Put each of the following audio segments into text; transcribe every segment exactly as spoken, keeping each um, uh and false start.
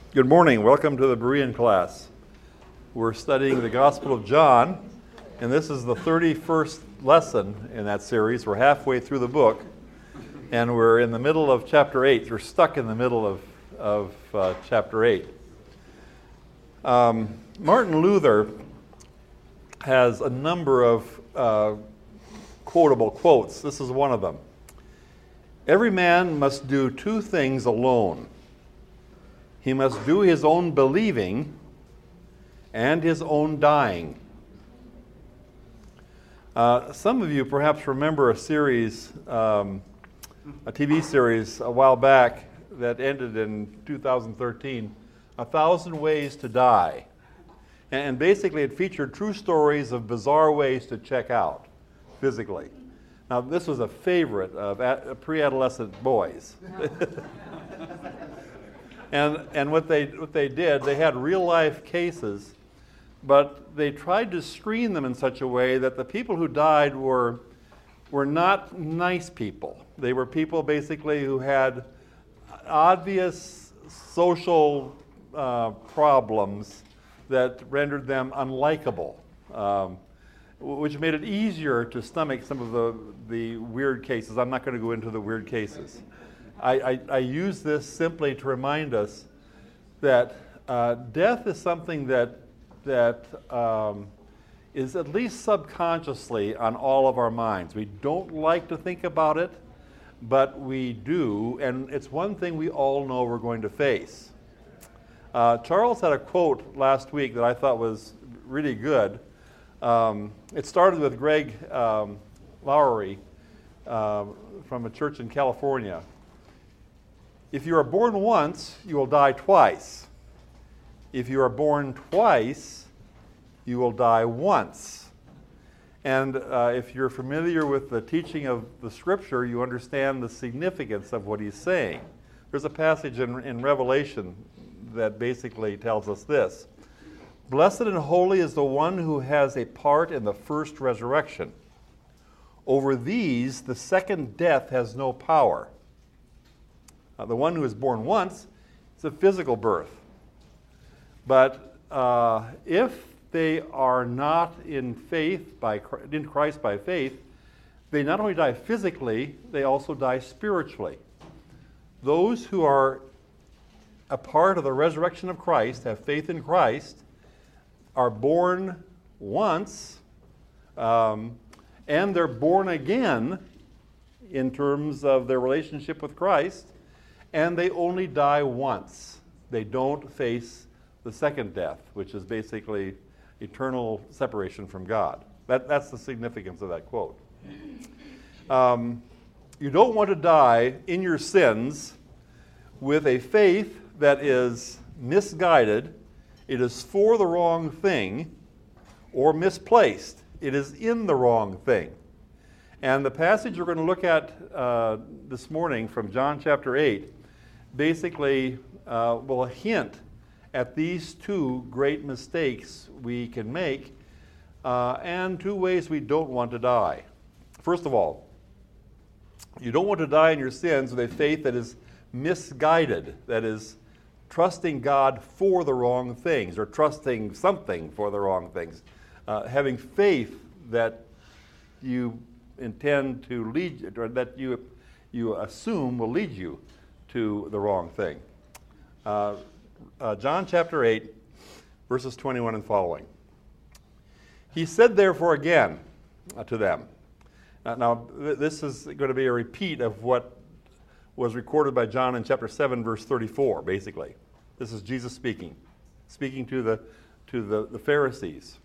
Good morning. Welcome to the Berean class. We're studying the Gospel of John, and this is the thirty-first lesson in that series. We're halfway through the book, and we're in the middle of chapter eight. We're stuck in the middle of, of uh, chapter eight. Um, Martin Luther has a number of uh, quotable quotes. This is one of them. Every man must do two things alone. He must do his own believing and his own dying. Uh, some of you perhaps remember a series, um, a T V series a while back that ended in two thousand thirteen, A Thousand Ways to Die. And basically it featured true stories of bizarre ways to check out physically. Now this was a favorite of pre-adolescent boys. And and what they what they did, they had real life cases, but they tried to screen them in such a way that the people who died were were not nice people. They were people basically who had obvious social uh, problems that rendered them unlikable, um, which made it easier to stomach some of the the weird cases. I'm not going to go into the weird cases. I, I, I use this simply to remind us that uh, death is something that that um, is at least subconsciously on all of our minds. We don't like to think about it, but we do, and it's one thing we all know we're going to face. Uh, Charles had a quote last week that I thought was really good. Um, it started with Greg um, Lowry uh, from a church in California. If you are born once, you will die twice. If you are born twice, you will die once. And uh, if you're familiar with the teaching of the Scripture, you understand the significance of what he's saying. There's a passage in, in Revelation that basically tells us this. Blessed and holy is the one who has a part in the first resurrection. Over these, the second death has no power. Uh, the one who is born once is a physical birth. But uh, if they are not in faith, by in Christ by faith, they not only die physically, they also die spiritually. Those who are a part of the resurrection of Christ, have faith in Christ, are born once, um, and they're born again in terms of their relationship with Christ, and they only die once. They don't face the second death, which is basically eternal separation from God. That, that's the significance of that quote. Um, you don't want to die in your sins with a faith that is misguided, it is for the wrong thing, or misplaced. It is in the wrong thing. And the passage we're going to look at uh, this morning from John chapter eight basically uh, will hint at these two great mistakes we can make uh, and two ways we don't want to die. First of all, you don't want to die in your sins with a faith that is misguided, that is trusting God for the wrong things or trusting something for the wrong things, uh, having faith that you intend to lead, or that you you assume will lead you to the wrong thing. Uh, uh, John chapter eight, verses twenty-one and following. He said therefore again uh, to them. Uh, now th- this is going to be a repeat of what was recorded by John in chapter seven, verse thirty-four, basically. This is Jesus speaking, speaking to the to the, the Pharisees.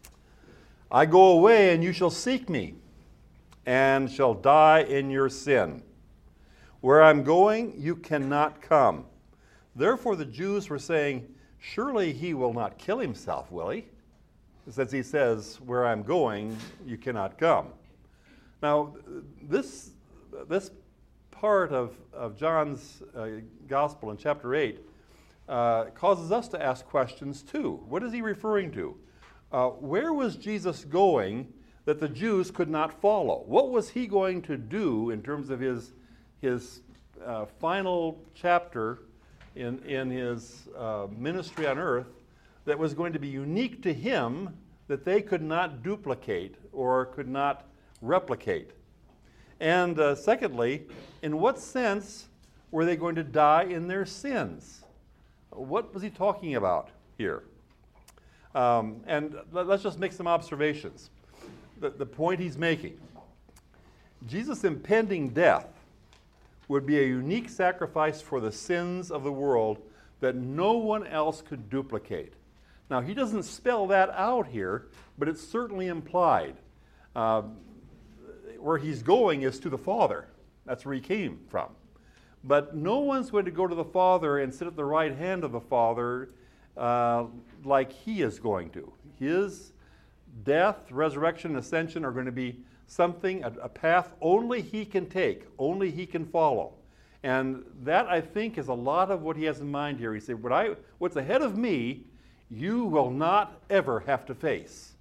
I go away and you shall seek me, and shall die in your sin. Where I'm going, you cannot come. Therefore the Jews were saying, surely he will not kill himself, will he? Since he says, where I'm going, you cannot come. Now, this this part of, of John's uh, gospel in chapter eight uh, causes us to ask questions too. What is he referring to? Uh, where was Jesus going that the Jews could not follow? What was he going to do in terms of his his uh, final chapter in, in his uh, ministry on earth that was going to be unique to him, that they could not duplicate or could not replicate? And uh, secondly, in what sense were they going to die in their sins? What was he talking about here? Um, and let, let's just make some observations. The, the point he's making, Jesus' impending death would be a unique sacrifice for the sins of the world that no one else could duplicate. Now, he doesn't spell that out here, but it's certainly implied. Uh, where he's going is to the Father. That's where he came from. But no one's going to go to the Father and sit at the right hand of the Father uh, like he is going to. His death, resurrection, ascension are going to be something, a, a path only he can take, only he can follow. And that, I think, is a lot of what he has in mind here. He said, what I, what's ahead of me, you will not ever have to face.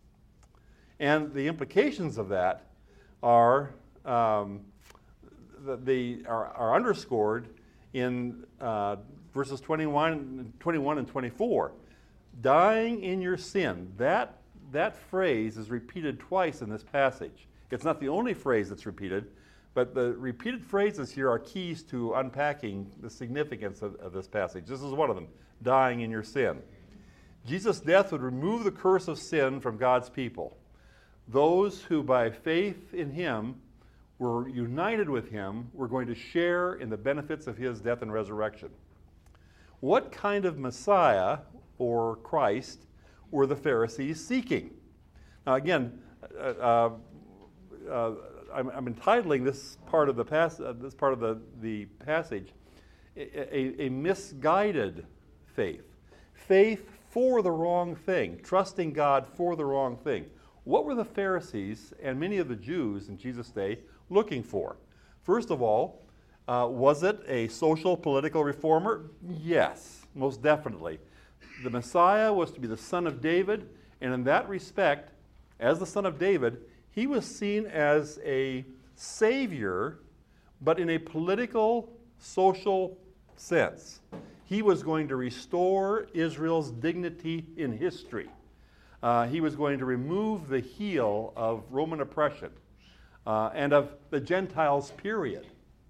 And the implications of that are, um, the, the, are, are underscored in uh, verses twenty-one, twenty-one and twenty-four. Dying in your sin, that, that phrase is repeated twice in this passage. It's not the only phrase that's repeated, but the repeated phrases here are keys to unpacking the significance of, of this passage. This is one of them, dying in your sin. Jesus' death would remove the curse of sin from God's people. Those who by faith in him were united with him were going to share in the benefits of his death and resurrection. What kind of Messiah or Christ were the Pharisees seeking? Now again, uh, uh, uh, I'm, I'm entitling this part of the pass, uh, this part of the, the passage a, a, a misguided faith. Faith for the wrong thing, trusting God for the wrong thing. What were the Pharisees and many of the Jews in Jesus' day looking for? First of all, uh, was it a social political reformer? Yes, most definitely. The Messiah was to be the son of David, and in that respect, as the son of David, he was seen as a savior, but in a political, social sense. He was going to restore Israel's dignity in history. Uh, he was going to remove the heel of Roman oppression uh, and of the Gentiles, period.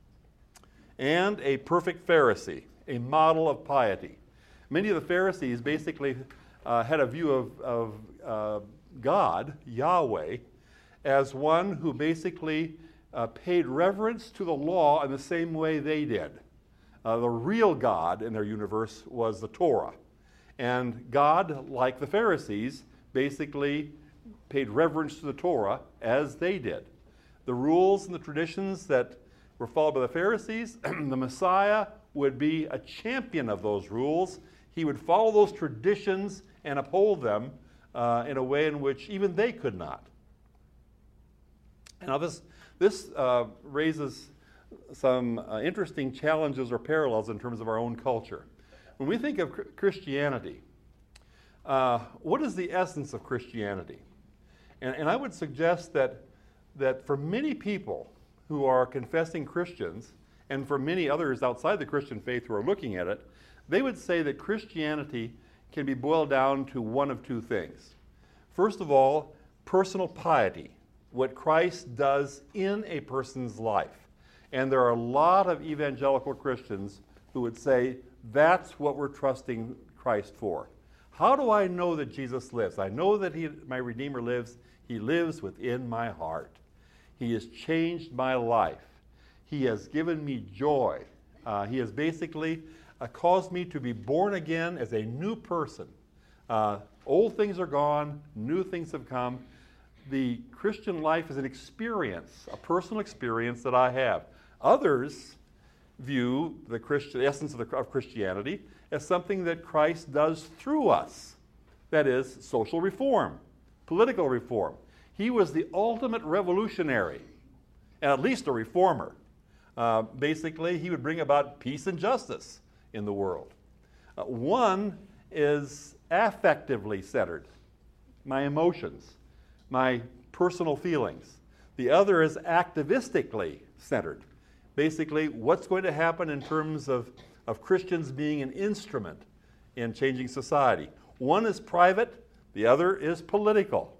And a perfect Pharisee, a model of piety. Many of the Pharisees basically uh, had a view of, of uh, God, Yahweh, as one who basically uh, paid reverence to the law in the same way they did. Uh, the real God in their universe was the Torah. And God, like the Pharisees, basically paid reverence to the Torah as they did. The rules and the traditions that were followed by the Pharisees, the Messiah would be a champion of those rules. He would follow those traditions and uphold them uh, in a way in which even they could not. Now this, this uh, raises some uh, interesting challenges or parallels in terms of our own culture. When we think of cr- Christianity, uh, what is the essence of Christianity? And, and I would suggest that, that for many people who are confessing Christians, and for many others outside the Christian faith who are looking at it, they would say that Christianity can be boiled down to one of two things. First of all, personal piety, what Christ does in a person's life. And there are a lot of evangelical Christians who would say, that's what we're trusting Christ for. How do I know that Jesus lives? I know that he, my Redeemer lives. He lives within my heart. He has changed my life. He has given me joy. Uh, he has basically uh, caused me to be born again as a new person. Uh, old things are gone, new things have come. The Christian life is an experience, a personal experience that I have. Others view the Christian, the essence of, the, of Christianity as something that Christ does through us. That is, social reform, political reform. He was the ultimate revolutionary, and at least a reformer. Uh, basically, he would bring about peace and justice in the world. Uh, one is affectively centered, my emotions, my personal feelings. The other is activistically centered. Basically, what's going to happen in terms of of Christians being an instrument in changing society. One is private, the other is political.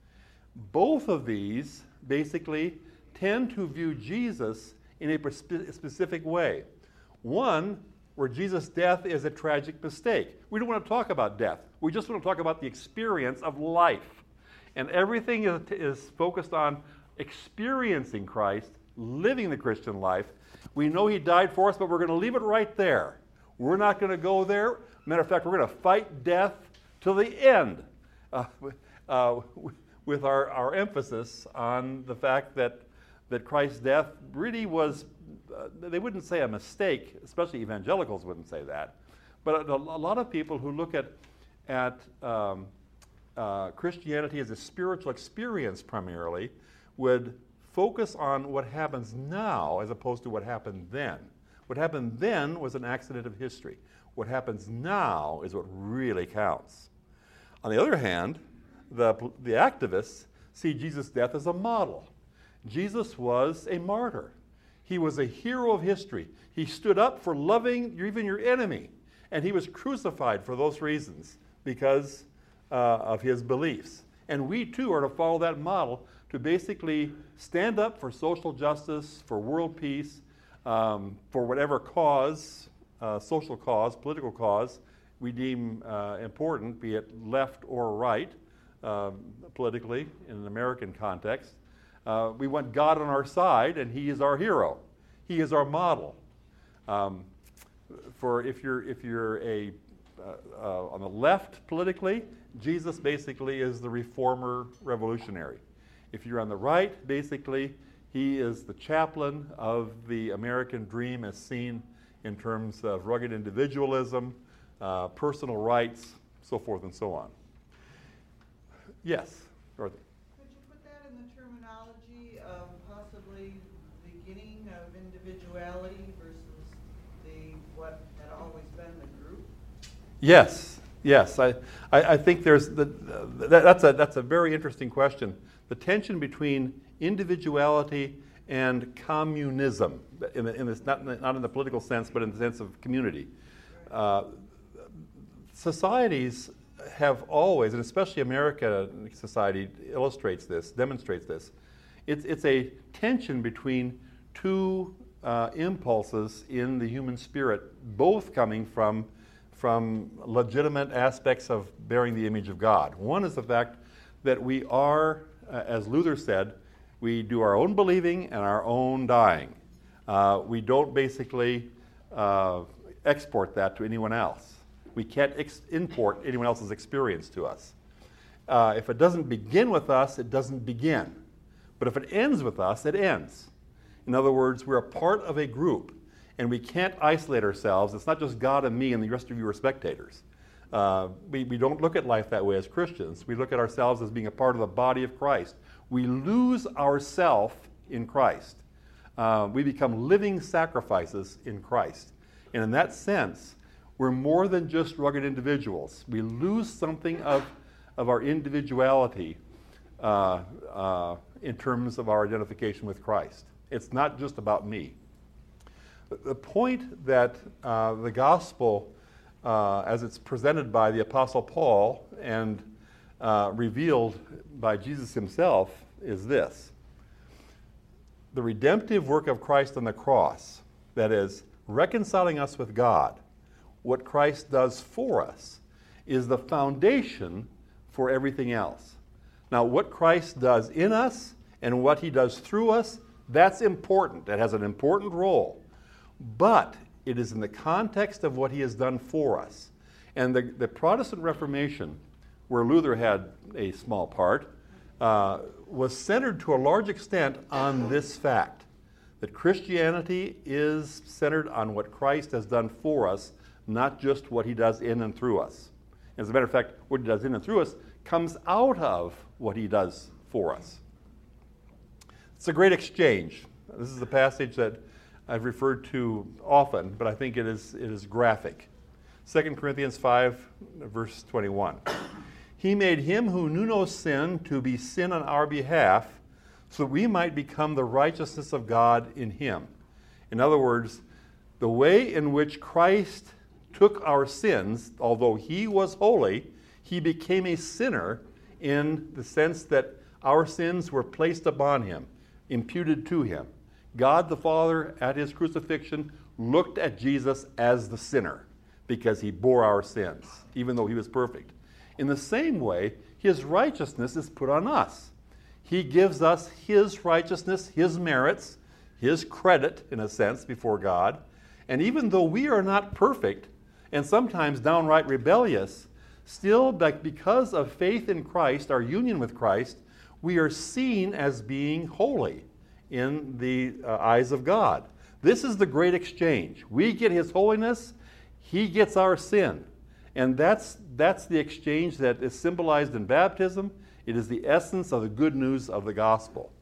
Both of these basically tend to view Jesus in a specific way. One, where Jesus' death is a tragic mistake. We don't want to talk about death. We just want to talk about the experience of life. And everything is, is focused on experiencing Christ, living the Christian life. We know he died for us, but we're going to leave it right there. We're not going to go there. Matter of fact, we're going to fight death till the end, uh, uh, with our, our emphasis on the fact that, that Christ's death really was, uh, they wouldn't say a mistake, especially evangelicals wouldn't say that, but a, a lot of people who look at, at um, uh, Christianity as a spiritual experience primarily would focus on what happens now as opposed to what happened then. What happened then was an accident of history. What happens now is what really counts. On the other hand, the, the activists see Jesus' death as a model. Jesus was a martyr. He was a hero of history. He stood up for loving even your enemy, and he was crucified for those reasons because uh, of his beliefs. And we too are to follow that model to basically stand up for social justice, for world peace, um, for whatever cause, uh, social cause, political cause, we deem uh, important, be it left or right, uh, politically in an American context. Uh, we want God on our side, and he is our hero. He is our model. Um, for if you're, if you're a, uh, uh, on the left politically, Jesus basically is the reformer revolutionary. If you're on the right, basically, he is the chaplain of the American dream as seen in terms of rugged individualism, uh, personal rights, so forth and so on. Yes, Dorothy. Could you put that in the terminology of possibly the beginning of individuality versus the what had always been the group? Yes, yes. I, I, I think there's the, the, that's a that's a very interesting question. The tension between individuality and communism, in, the, in this, not, not in the political sense, but in the sense of community. Uh, societies have always, and especially American society illustrates this, demonstrates this, it's, it's a tension between two uh, impulses in the human spirit, both coming from, from legitimate aspects of bearing the image of God. One is the fact that we are, uh, as Luther said, we do our own believing and our own dying. Uh, we don't basically uh, export that to anyone else. We can't ex- import anyone else's experience to us. Uh, if it doesn't begin with us, it doesn't begin. But if it ends with us, it ends. In other words, we're a part of a group, and we can't isolate ourselves. It's not just God and me and the rest of you are spectators. Uh, we, we don't look at life that way as Christians. We look at ourselves as being a part of the body of Christ. We lose ourself in Christ. Uh, we become living sacrifices in Christ. And in that sense, we're more than just rugged individuals. We lose something of, of our individuality uh, uh, in terms of our identification with Christ. It's not just about me. The point that uh, the gospel, uh, as it's presented by the Apostle Paul and uh, revealed by Jesus himself, is this. The redemptive work of Christ on the cross, that is, reconciling us with God, what Christ does for us, is the foundation for everything else. Now, what Christ does in us and what he does through us, that's important. It has an important role. But it is in the context of what he has done for us. And the, the Protestant Reformation, where Luther had a small part, uh, was centered to a large extent on this fact, that Christianity is centered on what Christ has done for us, not just what he does in and through us. As a matter of fact, what he does in and through us comes out of what he does for us. It's a great exchange. This is a passage that I've referred to often, but I think it is, it is graphic. Second Corinthians five, verse twenty-one. He made him who knew no sin to be sin on our behalf, so that we might become the righteousness of God in him. In other words, The way in which Christ took our sins, although he was holy, he became a sinner in the sense that our sins were placed upon him, imputed to him. God the Father, at his crucifixion, looked at Jesus as the sinner because he bore our sins, even though he was perfect. In the same way, his righteousness is put on us. He gives us his righteousness, his merits, his credit, in a sense, before God. And even though we are not perfect, and sometimes downright rebellious, still, because of faith in Christ, our union with Christ, we are seen as being holy in the uh, eyes of God. This is the great exchange. We get his holiness, he gets our sin. And that's, that's the exchange that is symbolized in baptism. It is the essence of the good news of the gospel.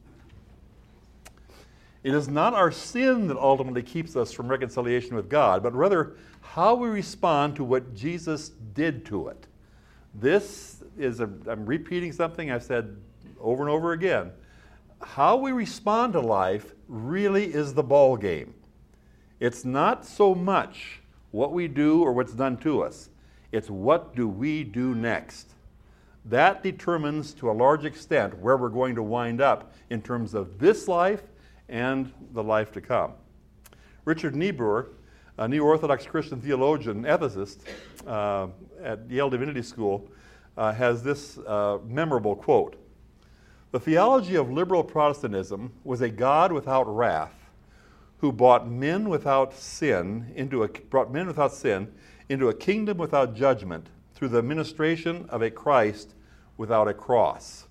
It is not our sin that ultimately keeps us from reconciliation with God, but rather how we respond to what Jesus did to it. This is, a, I'm repeating something I've said over and over again. How we respond to life really is the ball game. It's not so much what we do or what's done to us. It's what do we do next. That determines to a large extent where we're going to wind up in terms of this life and the life to come. Richard Niebuhr, a New Orthodox Christian theologian, ethicist uh, at Yale Divinity School, uh, has this uh, memorable quote. The theology of liberal Protestantism was a God without wrath, who brought men without sin into a brought men without sin into a kingdom without judgment through the ministration of a Christ without a cross.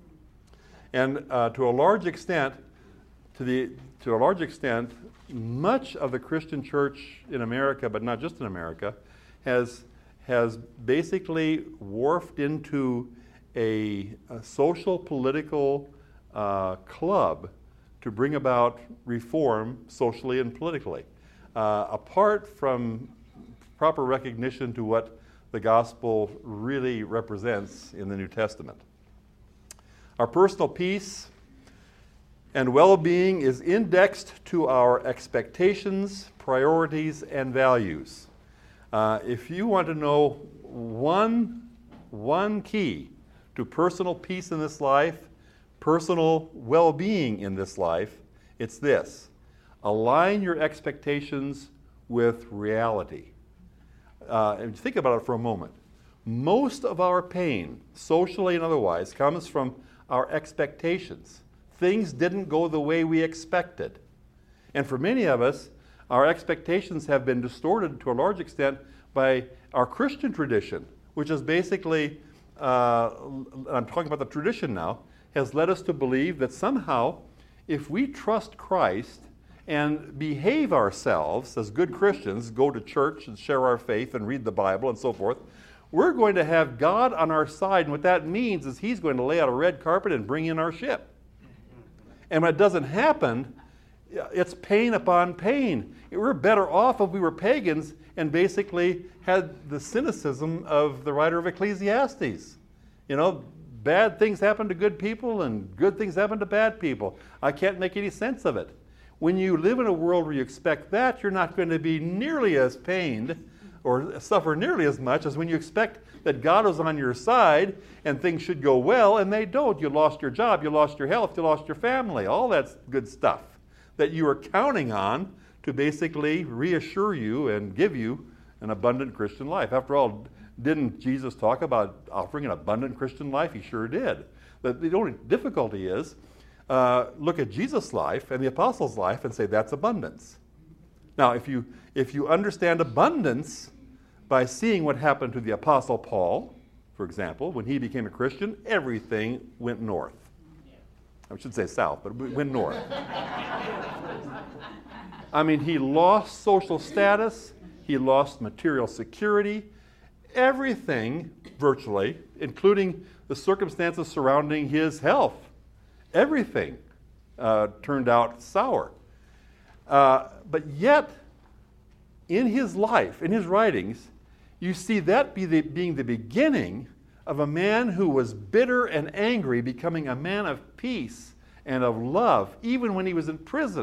And uh, to a large extent, to the to a large extent, much of the Christian church in America, but not just in America, has has basically morphed into a, a social political uh, club to bring about reform socially and politically, uh, apart from proper recognition to what the gospel really represents in the New Testament. Our personal peace and well-being is indexed to our expectations, priorities, and values. Uh, if you want to know one, one key to personal peace in this life, personal well-being in this life, it's this. Align your expectations with reality. Uh, and think about it for a moment. Most of our pain, socially and otherwise, comes from our expectations. Things didn't go the way we expected. And for many of us, our expectations have been distorted to a large extent by our Christian tradition, which is basically, uh, I'm talking about the tradition now, has led us to believe that somehow if we trust Christ and behave ourselves as good Christians, go to church and share our faith and read the Bible and so forth, we're going to have God on our side. And what that means is he's going to lay out a red carpet and bring in our ship. And when it doesn't happen, it's pain upon pain. We're better off if we were pagans and basically had the cynicism of the writer of Ecclesiastes. You know, bad things happen to good people and good things happen to bad people. I can't make any sense of it. When you live in a world where you expect that, you're not going to be nearly as pained or suffer nearly as much as when you expect that God is on your side and things should go well, and they don't. You lost your job, you lost your health, you lost your family, all that's good stuff that you are counting on to basically reassure you and give you an abundant Christian life. After all, didn't Jesus talk about offering an abundant Christian life? He sure did. The, the only difficulty is, uh, look at Jesus' life and the apostles' life and say that's abundance. Now, if you if you understand abundance by seeing what happened to the Apostle Paul, for example, when he became a Christian, everything went north. I should say south, but it went north. I mean, he lost social status, he lost material security, everything virtually, including the circumstances surrounding his health, everything uh, turned out sour. Uh, but yet, in his life, in his writings, you see that be the, being the beginning of a man who was bitter and angry becoming a man of peace and of love, even when he was in prison,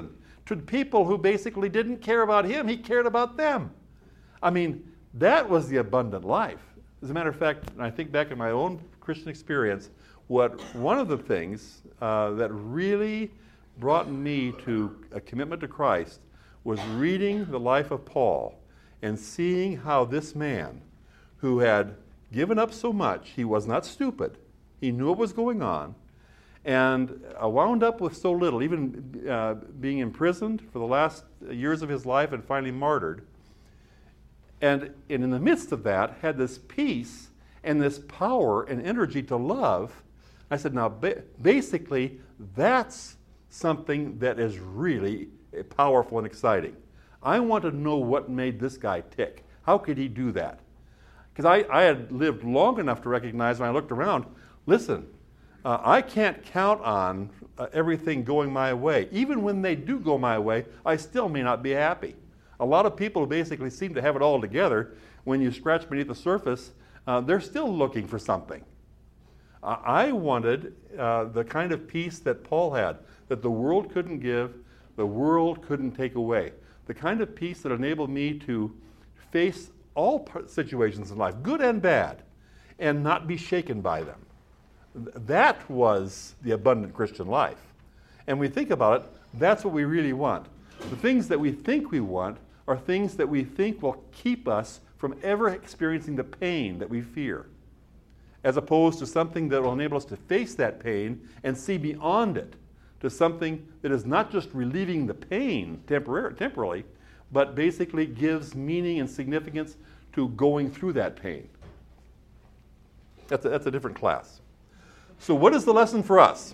to people who basically didn't care about him. He cared about them. I mean, that was the abundant life. As a matter of fact, and I think back in my own Christian experience, what one of the things uh, that really brought me to a commitment to Christ was reading the life of Paul and seeing how this man who had given up so much, he was not stupid, he knew what was going on, and uh, wound up with so little, even uh, being imprisoned for the last years of his life and finally martyred. And, and in the midst of that, had this peace and this power and energy to love. I said, now, ba- basically, that's something that is really powerful and exciting. I want to know what made this guy tick. How could he do that? Because I, I had lived long enough to recognize when I looked around, listen, uh, I can't count on uh, everything going my way. Even when they do go my way, I still may not be happy. A lot of people who basically seem to have it all together, when you scratch beneath the surface, uh, they're still looking for something. Uh, I wanted uh, the kind of peace that Paul had, that the world couldn't give, the world couldn't take away. The kind of peace that enabled me to face all situations in life, good and bad, and not be shaken by them. That was the abundant Christian life. And when we think about it, that's what we really want. The things that we think we want are things that we think will keep us from ever experiencing the pain that we fear, as opposed to something that will enable us to face that pain and see beyond it to something that is not just relieving the pain temporarily, temporarily, but basically gives meaning and significance to going through that pain. That's a, that's a different class. So what is the lesson for us?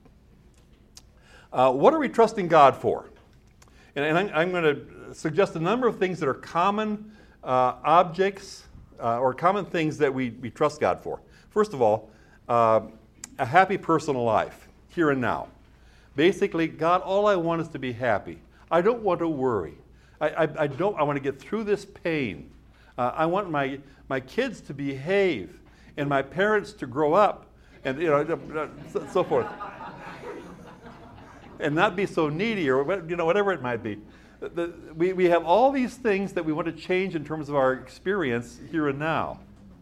Uh, what are we trusting God for? And, and I'm, I'm going to suggest a number of things that are common uh, objects uh, or common things that we, we trust God for. First of all, uh, a happy personal life, here and now. Basically, God, all I want is to be happy. I don't want to worry. I, I, I don't. I want to get through this pain. Uh, I want my my kids to behave and my parents to grow up, and you know, so, so forth, and not be so needy or you know whatever it might be. The, the, we we have all these things that we want to change in terms of our experience here and now.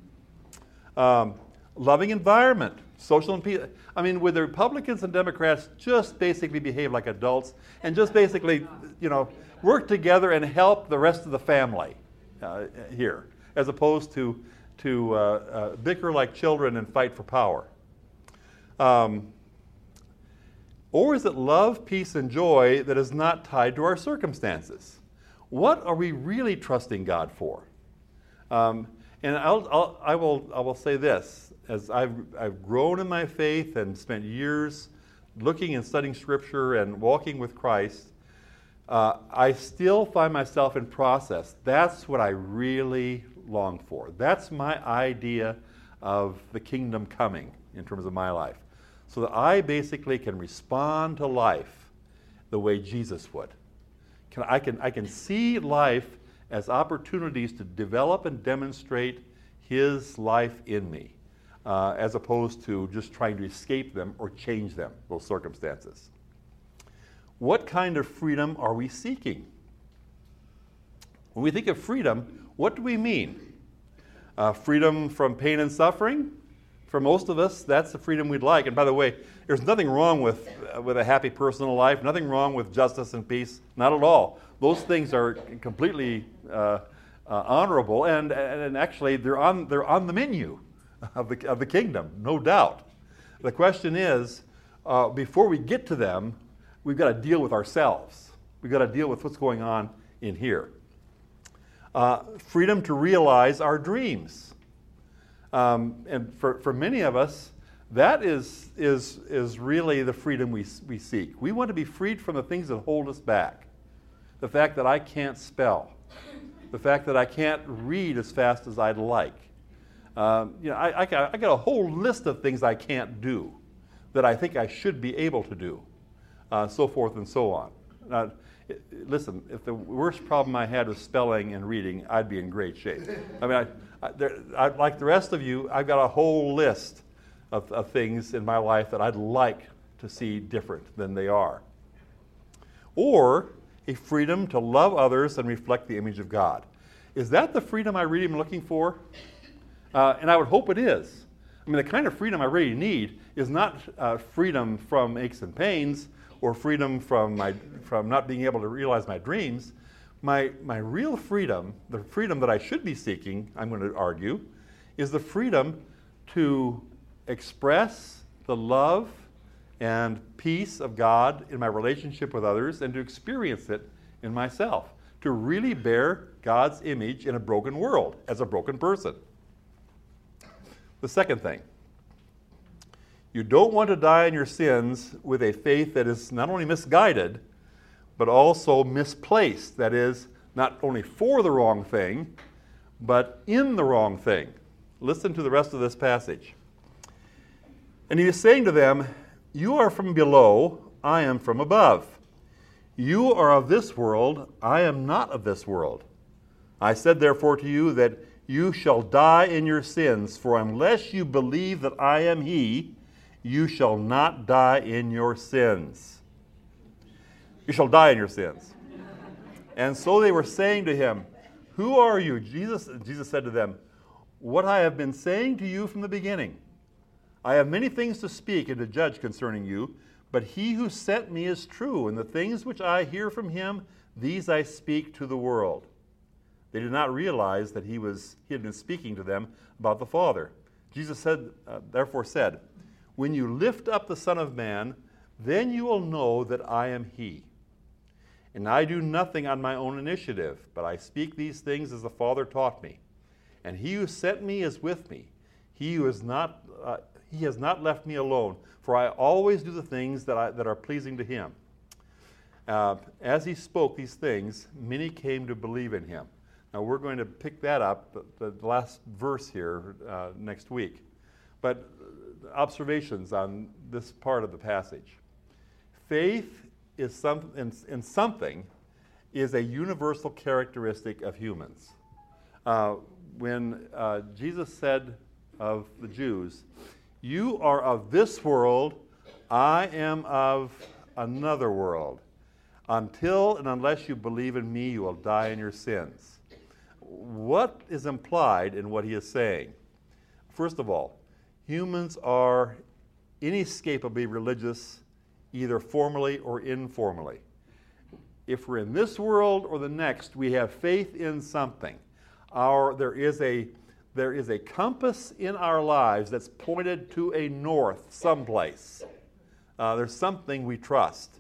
Um, loving environment, social and peace. I mean, would the Republicans and Democrats just basically behave like adults and just basically, you know, work together and help the rest of the family uh, here, as opposed to to uh, uh, bicker like children and fight for power? Um, or is it love, peace, and joy that is not tied to our circumstances? What are we really trusting God for? Um, and I'll, I'll, I will I will say this. As I've, I've grown in my faith and spent years looking and studying Scripture and walking with Christ, uh, I still find myself in process. That's what I really long for. That's my idea of the kingdom coming in terms of my life. So that I basically can respond to life the way Jesus would. Can, I, can, I can see life as opportunities to develop and demonstrate His life in me. Uh, as opposed to just trying to escape them or change them, those circumstances. What kind of freedom are we seeking? When we think of freedom, what do we mean? Uh, freedom from pain and suffering? For most of us, that's the freedom we'd like. And by the way, there's nothing wrong with, uh, with a happy personal life, nothing wrong with justice and peace, not at all. Those things are completely uh, uh, honorable, and, and actually they're on, they're on the menu of the, of the kingdom, no doubt. The question is, uh, before we get to them, we've got to deal with ourselves. We've got to deal with what's going on in here. Uh, freedom to realize our dreams. Um, and for, for many of us, that is, is, is really the freedom we, we seek. We want to be freed from the things that hold us back. The fact that I can't spell. The fact that I can't read as fast as I'd like. Um, you know, I, I, got, I got a whole list of things I can't do that I think I should be able to do, uh, so forth and so on. Uh, it, listen, if the worst problem I had was spelling and reading, I'd be in great shape. I mean, I, I, there, I, like the rest of you, I've got a whole list of, of things in my life that I'd like to see different than they are. Or a freedom to love others and reflect the image of God. Is that the freedom I really am looking for? Uh, and I would hope it is. I mean, the kind of freedom I really need is not uh, freedom from aches and pains or freedom from my from not being able to realize my dreams. My, my real freedom, the freedom that I should be seeking, I'm going to argue, is the freedom to express the love and peace of God in my relationship with others and to experience it in myself, to really bear God's image in a broken world as a broken person. The second thing, you don't want to die in your sins with a faith that is not only misguided, but also misplaced. That is, not only for the wrong thing, but in the wrong thing. Listen to the rest of this passage. And he is saying to them, you are from below, I am from above. You are of this world, I am not of this world. I said therefore to you that you shall die in your sins, for unless you believe that I am he, you shall not die in your sins. You shall die in your sins. And so they were saying to him, who are you? Jesus, Jesus said to them, what I have been saying to you from the beginning. I have many things to speak and to judge concerning you, but he who sent me is true, and the things which I hear from him, these I speak to the world. They did not realize that he was he had been speaking to them about the Father. Jesus said, uh, therefore said, when you lift up the Son of Man, then you will know that I am he. And I do nothing on my own initiative, but I speak these things as the Father taught me. And he who sent me is with me. He who is not, uh, he has not left me alone, for I always do the things that, I, that are pleasing to him. Uh, as he spoke these things, many came to believe in him. Now we're going to pick that up, the, the last verse here, uh, next week. But observations on this part of the passage. Faith is some, in, in something is a universal characteristic of humans. Uh, when uh, Jesus said of the Jews, you are of this world, I am of another world. Until and unless you believe in me, you will die in your sins. What is implied in what he is saying? First of all, humans are inescapably religious, either formally or informally. If we're in this world or the next, we have faith in something. Our, there is a, there is a compass in our lives that's pointed to a north someplace. Uh, there's something we trust.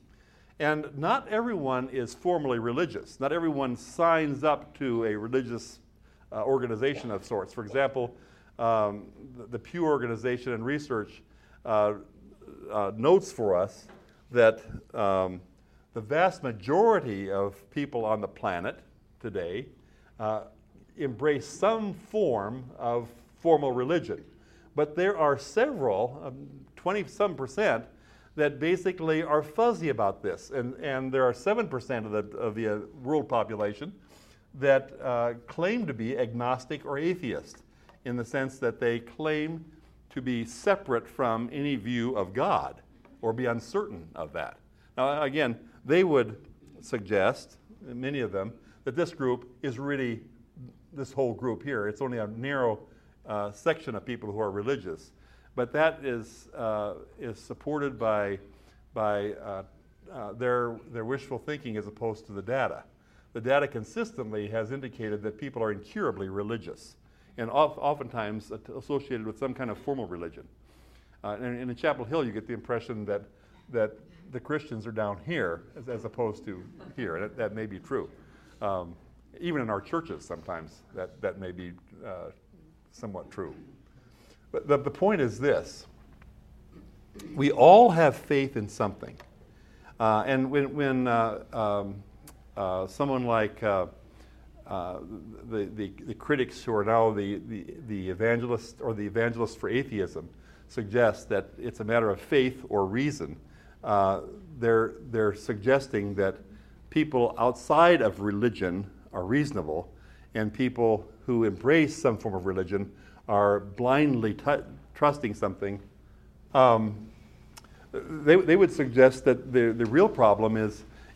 And not everyone is formally religious. Not everyone signs up to a religious uh, organization of sorts. For example, um, the, the Pew Organization and Research uh, uh, notes for us that um, the vast majority of people on the planet today uh, embrace some form of formal religion. But there are several, um, twenty some percent, that basically are fuzzy about this. And, and there are seven percent of the, of the uh, world population that uh, claim to be agnostic or atheist, in the sense that they claim to be separate from any view of God or be uncertain of that. Now, again, they would suggest, many of them, that this group is really, this whole group here, it's only a narrow uh, section of people who are religious. But that is, uh, is supported by, by uh, uh, their, their wishful thinking as opposed to the data. The data consistently has indicated that people are incurably religious, and of, oftentimes associated with some kind of formal religion. Uh, and, and in Chapel Hill, you get the impression that, that the Christians are down here as, as opposed to here, and that, that may be true. Um, even in our churches, sometimes that, that may be uh, somewhat true. But the, the point is this. We all have faith in something. Uh, and when, when uh, um, uh, someone like uh, uh, the, the, the critics who are now the, the, the evangelists or the evangelists for atheism suggest that it's a matter of faith or reason, uh, they're, they're suggesting that people outside of religion are reasonable, and people who embrace some form of religion are blindly t- trusting something. Um, they, they would suggest that the, the real problem is,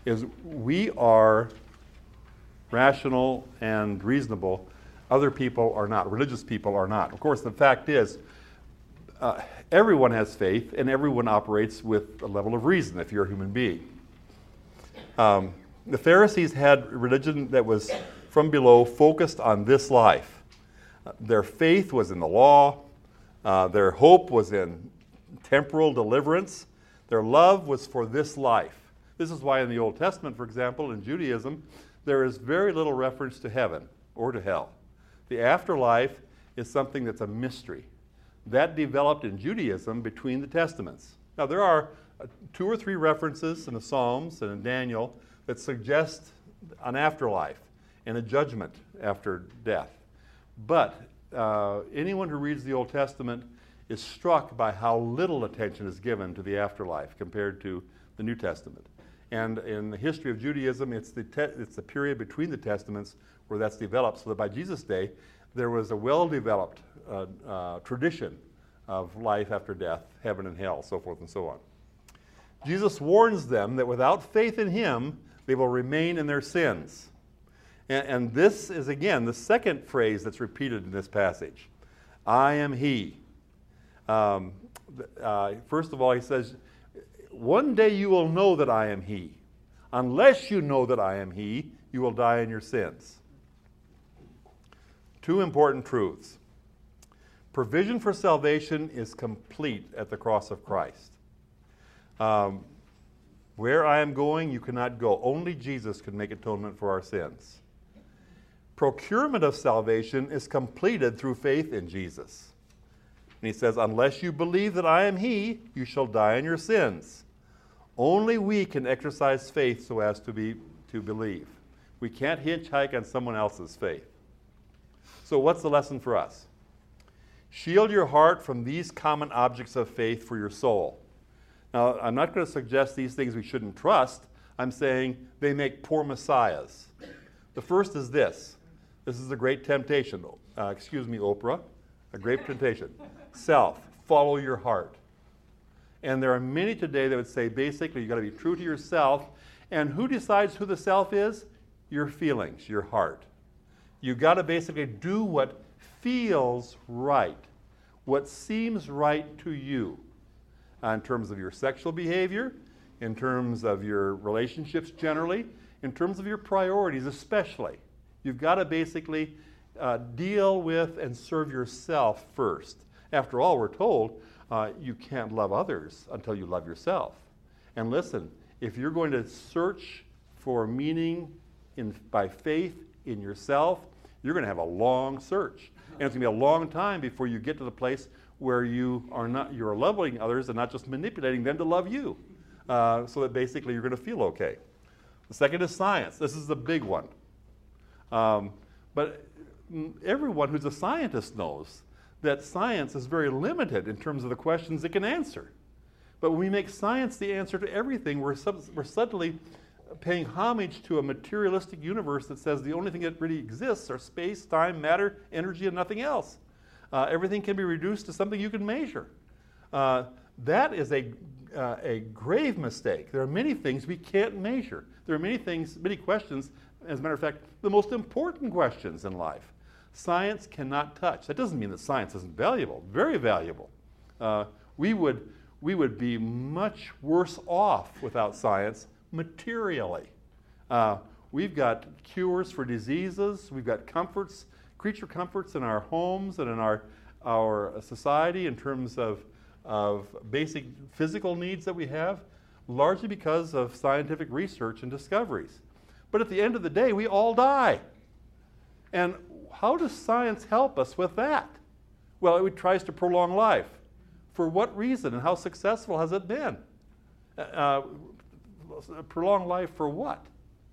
is we are rational and reasonable. Other people are not. Religious people are not. Of course, the fact is, uh, everyone has faith and everyone operates with a level of reason if you're a human being. Um, the Pharisees had religion that was from below, focused on this life. Uh, their faith was in the law. Uh, their hope was in temporal deliverance. Their love was for this life. This is why in the Old Testament, for example, in Judaism, there is very little reference to heaven or to hell. The afterlife is something that's a mystery. That developed in Judaism between the Testaments. Now, there are uh, two or three references in the Psalms and in Daniel that suggest an afterlife and a judgment after death. But uh, anyone who reads the Old Testament is struck by how little attention is given to the afterlife compared to the New Testament. And in the history of Judaism, it's the, te- it's the period between the Testaments where that's developed, so that by Jesus' day, there was a well-developed uh, uh, tradition of life after death, heaven and hell, so forth and so on. Jesus warns them that without faith in him, they will remain in their sins. And, and this is, again, the second phrase that's repeated in this passage. I am he. Um, uh, first of all, he says, one day you will know that I am he. Unless you know that I am he, you will die in your sins. Two important truths. Provision for salvation is complete at the cross of Christ. Um, where I am going, you cannot go. Only Jesus can make atonement for our sins. Procurement of salvation is completed through faith in Jesus. And he says, unless you believe that I am he, you shall die in your sins. Only we can exercise faith so as to be to believe. We can't hitchhike on someone else's faith. So what's the lesson for us? Shield your heart from these common objects of faith for your soul. Now, I'm not going to suggest these things we shouldn't trust. I'm saying they make poor messiahs. The first is this. This is a great temptation. Uh, excuse me, Oprah. A great temptation. Self. Follow your heart. And there are many today that would say, basically, you've got to be true to yourself. And who decides who the self is? Your feelings, your heart. You've got to basically do what feels right, what seems right to you, uh, in terms of your sexual behavior, in terms of your relationships generally, in terms of your priorities especially. You've got to basically uh, deal with and serve yourself first. After all, we're told uh, you can't love others until you love yourself. And listen, if you're going to search for meaning in, by faith in yourself, you're going to have a long search. And it's going to be a long time before you get to the place where you are not, you're loving others and not just manipulating them to love you. Uh, so that basically you're going to feel okay. The second is science. This is the big one. Um, but everyone who's a scientist knows that science is very limited in terms of the questions it can answer. But when we make science the answer to everything, we're, sub- we're suddenly paying homage to a materialistic universe that says the only thing that really exists are space, time, matter, energy, and nothing else. Uh, everything can be reduced to something you can measure. Uh, that is a, uh, a grave mistake. There are many things we can't measure. There are many things, many questions, as a matter of fact, the most important questions in life, science cannot touch. That doesn't mean that science isn't valuable, very valuable. Uh, we would, we would be much worse off without science materially. Uh, we've got cures for diseases, we've got comforts, creature comforts in our homes and in our, our society in terms of, of basic physical needs that we have, largely because of scientific research and discoveries. But at the end of the day, we all die. And how does science help us with that? Well, it tries to prolong life. For what reason and how successful has it been? Uh, prolong life for what?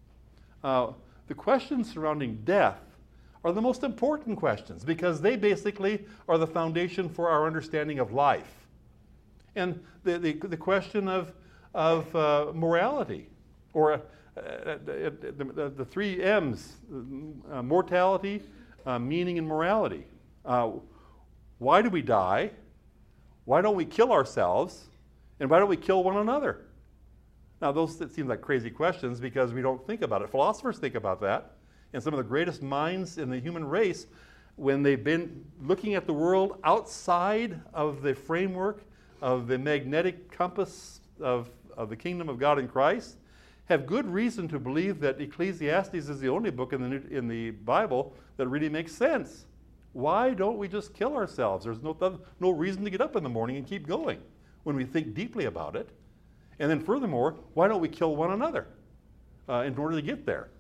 Uh, the questions surrounding death are the most important questions because they basically are the foundation for our understanding of life. And the, the, the question of, of uh, morality, or uh, the, the, the three M's, uh, mortality, uh, meaning, and morality. Uh, why do we die? Why don't we kill ourselves? And why don't we kill one another? Now, those it seem like crazy questions because we don't think about it. Philosophers think about that. And some of the greatest minds in the human race, when they've been looking at the world outside of the framework of the magnetic compass of, of the kingdom of God in Christ, have good reason to believe that Ecclesiastes is the only book in the, New, in the Bible that really makes sense. Why don't we just kill ourselves? There's no, no reason to get up in the morning and keep going when we think deeply about it. And then furthermore, why don't we kill one another uh, in order to get there?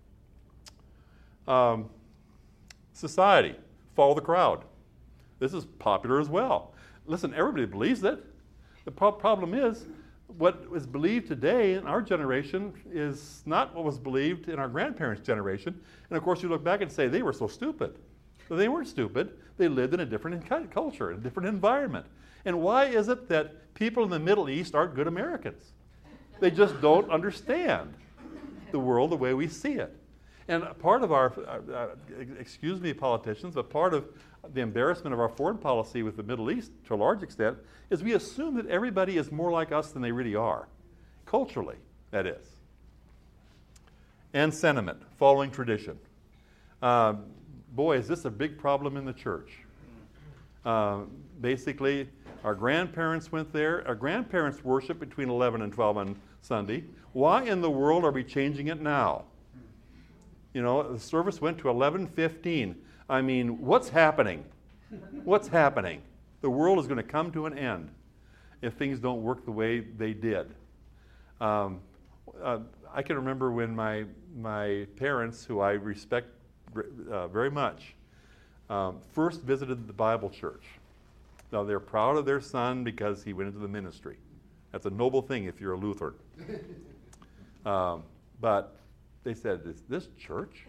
Um, society, follow the crowd. This is popular as well. Listen, everybody believes it. The pro- problem is, what is believed today in our generation is not what was believed in our grandparents' generation. And of course, you look back and say, they were so stupid. But they weren't stupid. They lived in a different culture, a different environment. And why is it that people in the Middle East aren't good Americans? They just don't understand the world the way we see it. And part of our, uh, excuse me, politicians, but part of the embarrassment of our foreign policy with the Middle East, to a large extent, is we assume that everybody is more like us than they really are. Culturally, that is. And sentiment, following tradition. Uh, boy, is this a big problem in the church. Uh, basically, our grandparents went there. Our grandparents worshiped between eleven and twelve on Sunday. Why in the world are we changing it now? You know, the service went to eleven fifteen. I mean, what's happening? What's happening? The world is going to come to an end if things don't work the way they did. Um, uh, I can remember when my my parents, who I respect uh, very much, um, first visited the Bible church. Now, they're proud of their son because he went into the ministry. That's a noble thing if you're a Lutheran. Um, but they said, is this church?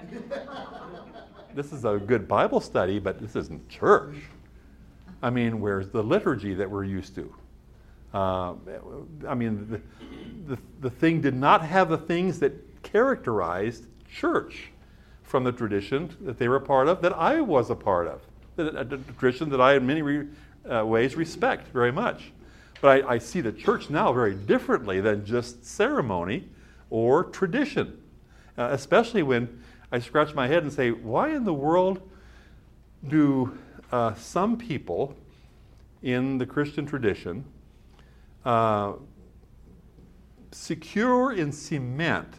This is a good Bible study, but this isn't church. I mean, where's the liturgy that we're used to? Uh, I mean, the, the, the thing did not have the things that characterized church from the tradition that they were a part of, that I was a part of, a, a tradition that I in many re, uh, ways respect very much. But I, I see the church now very differently than just ceremony or tradition, uh, especially when I scratch my head and say, why in the world do uh, some people in the Christian tradition uh, secure and cement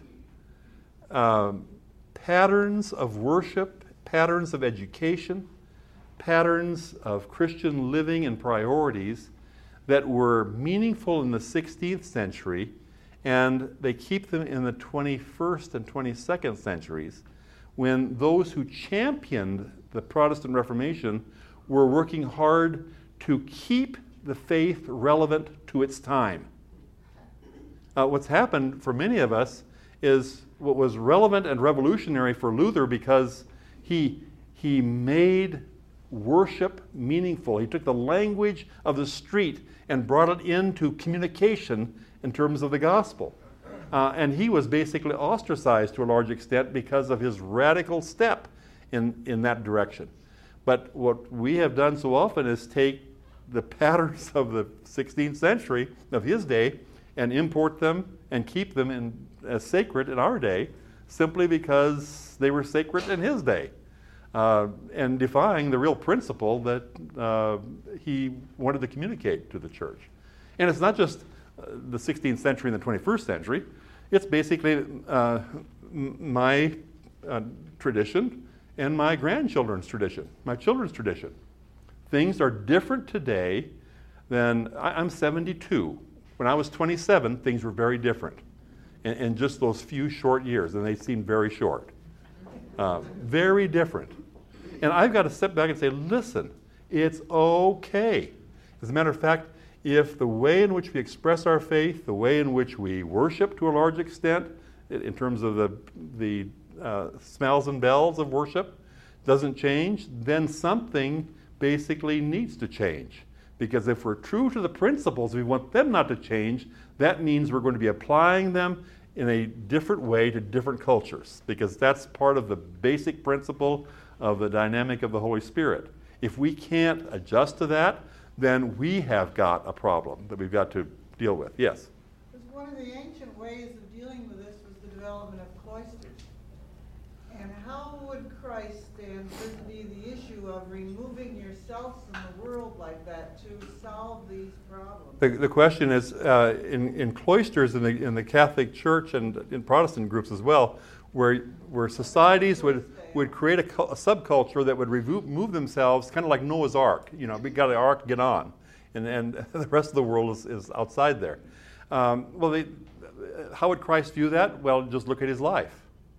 um, patterns of worship, patterns of education, patterns of Christian living and priorities that were meaningful in the sixteenth century, and they keep them in the twenty-first and twenty-second centuries, when those who championed the Protestant Reformation were working hard to keep the faith relevant to its time. Uh, what's happened for many of us is what was relevant and revolutionary for Luther because he, he made worship meaningful. He took the language of the street and brought it into communication in terms of the gospel. Uh, and he was basically ostracized to a large extent because of his radical step in, in that direction. But what we have done so often is take the patterns of the sixteenth century of his day and import them and keep them in, as sacred in our day simply because they were sacred in his day, uh, and defying the real principle that uh, he wanted to communicate to the church. And it's not just the sixteenth century and the twenty-first century. It's basically uh, my uh, tradition and my grandchildren's tradition, my children's tradition. Things are different today than, I, I'm seventy-two. When I was twenty-seven, things were very different in, in just those few short years, and they seemed very short. Uh, very different. And I've got to step back and say, listen, it's okay. As a matter of fact, if the way in which we express our faith, the way in which we worship to a large extent, in terms of the, the uh, smells and bells of worship, doesn't change, then something basically needs to change. Because if we're true to the principles, we want them not to change, that means we're going to be applying them in a different way to different cultures. Because that's part of the basic principle of the dynamic of the Holy Spirit. If we can't adjust to that, then we have got a problem that we've got to deal with. Yes? There's one of the ancient ways of dealing with this was the development of cloisters. And how would Christ stand vis-a-vis the issue of removing yourselves from the world like that to solve these problems? The, the question is, uh, in, in cloisters in the, in the Catholic Church and in Protestant groups as well, where, where societies would, would create a, cu- a subculture that would remove themselves, kind of like Noah's Ark. You know, we got the ark, get on. And, and the rest of the world is, is outside there. Um, well, they, how would Christ view that? Well, just look at his life.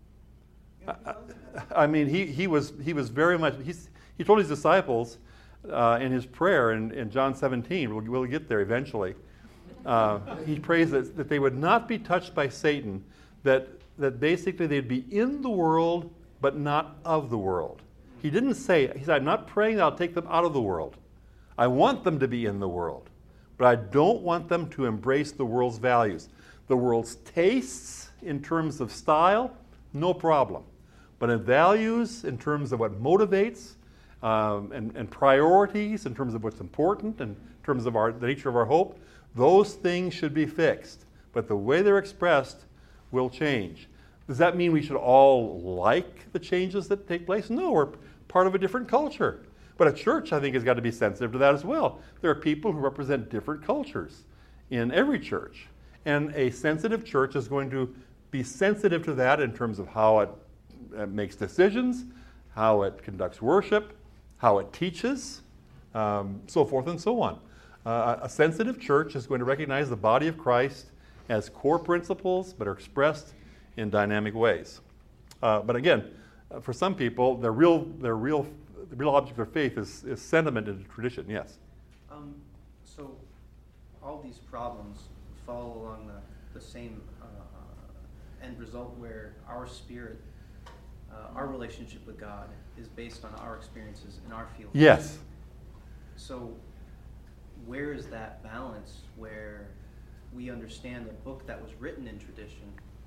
I, I mean, he, he was he was very much, he's, he told his disciples uh, in his prayer in, in John seventeen, we'll, we'll get there eventually, uh, he prays that, that they would not be touched by Satan, that, that basically they'd be in the world, but not of the world. He didn't say, he said, I'm not praying that I'll take them out of the world. I want them to be in the world, but I don't want them to embrace the world's values. The world's tastes in terms of style, no problem. But in values, in terms of what motivates, um, and, and priorities, in terms of what's important, in terms of our, the nature of our hope, those things should be fixed. But the way they're expressed will change. Does that mean we should all like the changes that take place? No, we're part of a different culture. But a church, I think, has got to be sensitive to that as well. There are people who represent different cultures in every church. And a sensitive church is going to be sensitive to that in terms of how it uh, makes decisions, how it conducts worship, how it teaches, um, so forth and so on. Uh, a sensitive church is going to recognize the body of Christ as core principles, but are expressed in dynamic ways. Uh, but again, uh, for some people, their real, their real, the real object of faith is, is sentiment and tradition. Yes. Um, so, all these problems follow along the, the same uh, end result, where our spirit, uh, our relationship with God, is based on our experiences in our field. Yes. So, where is that balance where we understand a book that was written in tradition,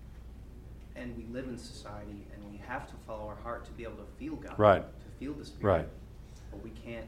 and we live in society, and we have to follow our heart to be able to feel God, Right. to feel the Spirit, Right. but we can't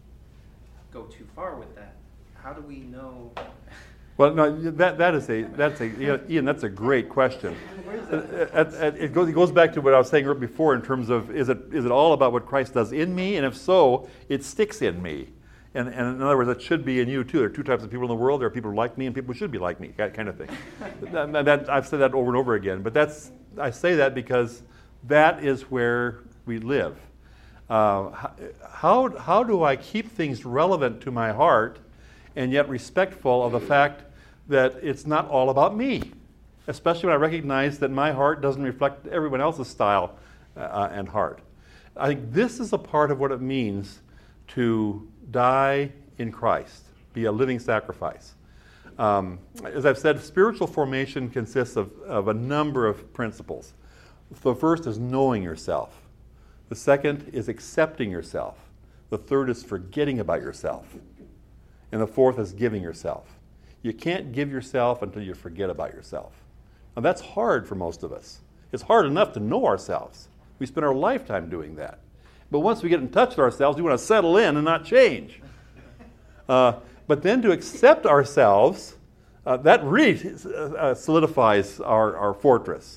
go too far with that. How do we know? Well, no, that that is a that's a Ian. That's a great question. It, it, it goes it goes back to what I was saying before in terms of is it is it all about what Christ does in me, and if so, it sticks in me. And, and in other words, it should be in you too. There are two types of people in the world. There are people who like me and people who should be like me, that kind of thing. that, that, I've said that over and over again. But that's I say that because that is where we live. Uh, how, how do I keep things relevant to my heart and yet respectful of the fact that it's not all about me? Especially when I recognize that my heart doesn't reflect everyone else's style uh, and heart. I think this is a part of what it means to die in Christ, be a living sacrifice. Um, as I've said, spiritual formation consists of, of a number of principles. The first is knowing yourself. The second is accepting yourself. The third is forgetting about yourself. And the fourth is giving yourself. You can't give yourself until you forget about yourself. Now that's hard for most of us. It's hard enough to know ourselves. We spend our lifetime doing that. But once we get in touch with ourselves, we want to settle in and not change. Uh, but then to accept ourselves, uh, that really uh, solidifies our, our fortress.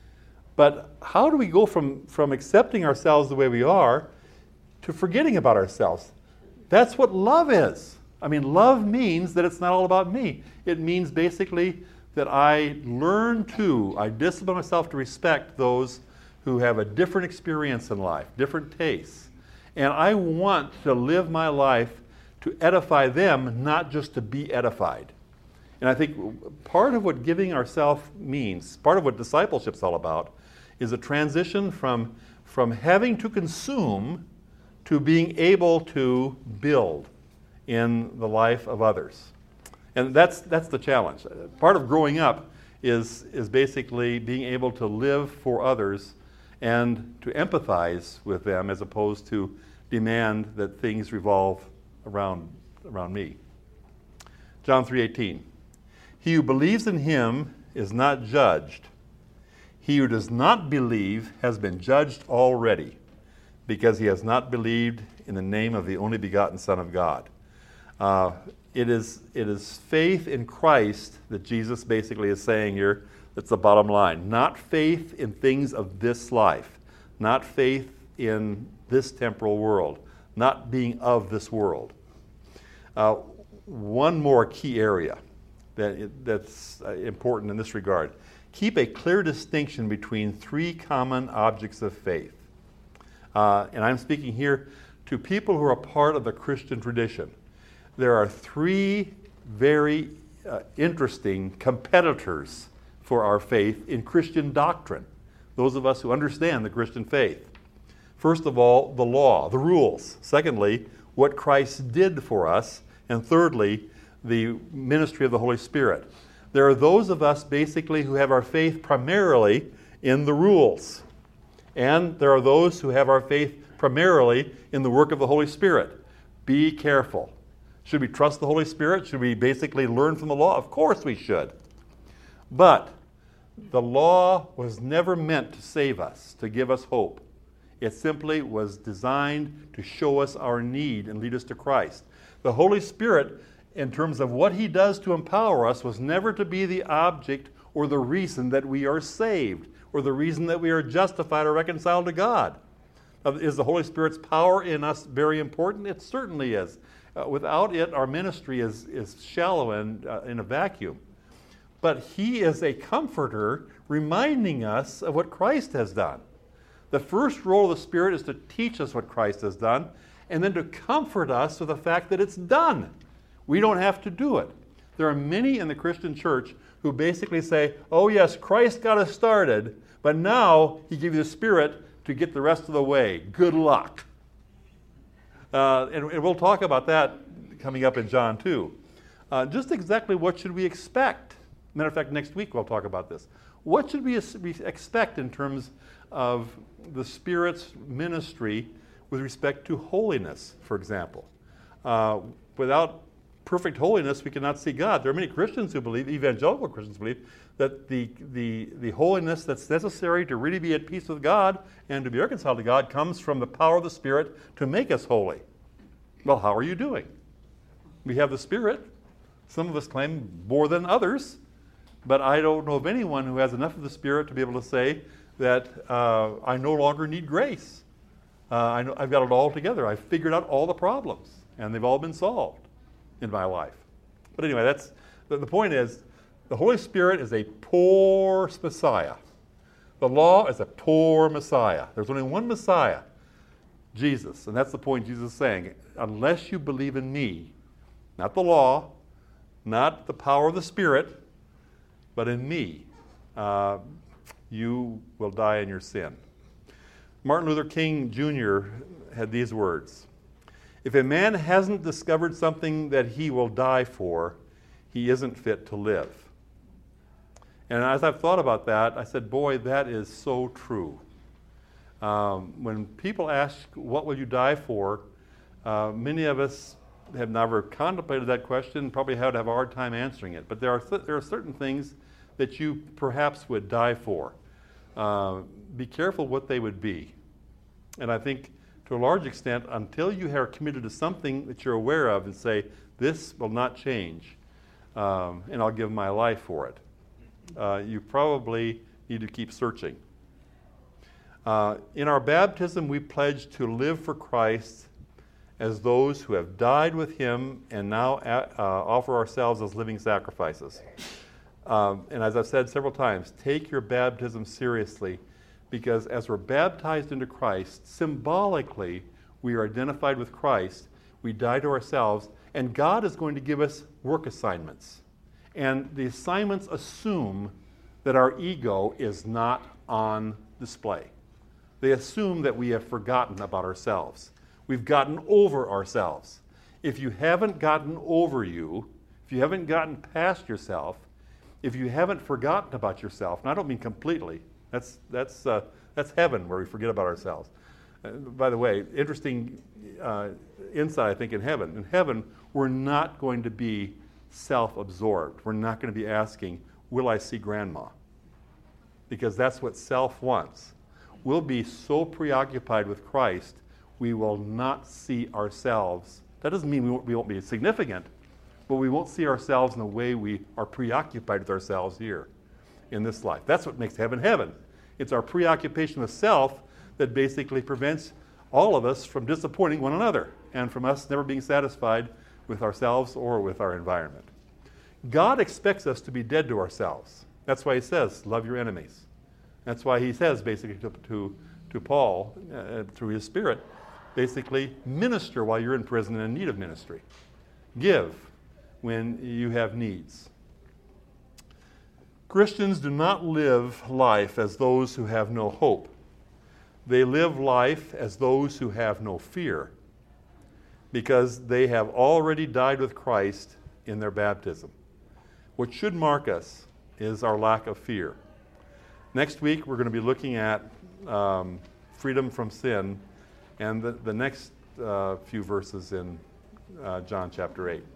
But how do we go from, from accepting ourselves the way we are to forgetting about ourselves? That's what love is. I mean, love means that it's not all about me. It means basically that I learn to, I discipline myself to respect those who have a different experience in life, different tastes. And I want to live my life to edify them, not just to be edified. And I think part of what giving ourselves means, part of what discipleship's all about, is a transition from, from having to consume to being able to build in the life of others. And that's, that's the challenge. Part of growing up is, is basically being able to live for others and to empathize with them as opposed to demand that things revolve around, around me. John three eighteen. He who believes in him is not judged. He who does not believe has been judged already, because he has not believed in the name of the only begotten Son of God. Uh, It is, it is faith in Christ that Jesus basically is saying here. That's the bottom line. Not faith in things of this life. Not faith in this temporal world. Not being of this world. Uh, one more key area that, that's uh, important in this regard. Keep a clear distinction between three common objects of faith. Uh, and I'm speaking here to people who are part of the Christian tradition. There are three very uh, interesting competitors for our faith in Christian doctrine, those of us who understand the Christian faith. First of all, the law, the rules. Secondly, what Christ did for us. And thirdly, the ministry of the Holy Spirit. There are those of us basically who have our faith primarily in the rules. And there are those who have our faith primarily in the work of the Holy Spirit. Be careful. Should we trust the Holy Spirit? Should we basically learn from the law? Of course we should. But the law was never meant to save us, to give us hope. It simply was designed to show us our need and lead us to Christ. The Holy Spirit, in terms of what He does to empower us, was never to be the object or the reason that we are saved, or the reason that we are justified or reconciled to God. Is the Holy Spirit's power in us very important? It certainly is. Uh, without it, our ministry is, is shallow and uh, in a vacuum. But He is a comforter, reminding us of what Christ has done. The first role of the Spirit is to teach us what Christ has done, and then to comfort us with the fact that it's done. We don't have to do it. There are many in the Christian church who basically say, oh yes, Christ got us started, but now He gave you the Spirit to get the rest of the way. Good luck. Uh, and, and we'll talk about that coming up in John two. Uh, just exactly what should we expect? Matter of fact, next week we'll talk about this. What should we, we expect in terms of the Spirit's ministry with respect to holiness, for example? Uh, without perfect holiness, we cannot see God. There are many Christians who believe, evangelical Christians believe, that the, the, the holiness that's necessary to really be at peace with God and to be reconciled to God comes from the power of the Spirit to make us holy. Well, how are you doing? We have the Spirit. Some of us claim more than others, but I don't know of anyone who has enough of the Spirit to be able to say that uh, I no longer need grace. Uh, I know, I've got it all together. I've figured out all the problems, and they've all been solved in my life. But anyway, that's the, the point is, the Holy Spirit is a poor Messiah. The law is a poor Messiah. There's only one Messiah, Jesus. And that's the point Jesus is saying. Unless you believe in me, not the law, not the power of the Spirit, but in me, uh, you will die in your sin. Martin Luther King Junior had these words: if a man hasn't discovered something that he will die for, he isn't fit to live. And as I've thought about that, I said, boy, that is so true. Um, when people ask, what will you die for? Uh, many of us have never contemplated that question, probably had to have a hard time answering it. But there are, th- there are certain things that you perhaps would die for. Uh, be careful what they would be. And I think to a large extent, until you are committed to something that you're aware of and say, this will not change, um, and I'll give my life for it, uh, you probably need to keep searching. Uh, in our baptism, we pledge to live for Christ as those who have died with Him and now uh, offer ourselves as living sacrifices. Um, and as I've said several times, take your baptism seriously, because as we're baptized into Christ, symbolically, we are identified with Christ, we die to ourselves, and God is going to give us work assignments. And the assignments assume that our ego is not on display. They assume that we have forgotten about ourselves. We've gotten over ourselves. If you haven't gotten over you, if you haven't gotten past yourself, if you haven't forgotten about yourself, and I don't mean completely, that's, that's, uh, that's heaven where we forget about ourselves. Uh, by the way, interesting uh, insight, I think, in heaven. In heaven, we're not going to be self-absorbed. We're not going to be asking, will I see grandma? Because that's what self wants. We'll be so preoccupied with Christ, we will not see ourselves. That doesn't mean we won't, we won't be significant, but we won't see ourselves in the way we are preoccupied with ourselves here in this life. That's what makes heaven heaven. It's our preoccupation with self that basically prevents all of us from disappointing one another and from us never being satisfied with ourselves or with our environment. God expects us to be dead to ourselves. That's why he says, love your enemies. That's why he says basically to, to, to Paul, uh, through his Spirit, basically minister while you're in prison and in need of ministry. Give when you have needs. Christians do not live life as those who have no hope. They live life as those who have no fear, because they have already died with Christ in their baptism. What should mark us is our lack of fear. Next week, we're going to be looking at um, freedom from sin and the, the next uh, few verses in uh, John chapter eight.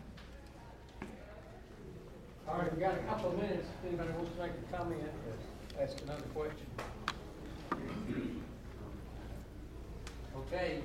All right, we got a couple of minutes. If anybody wants to make a comment or ask another question. Okay,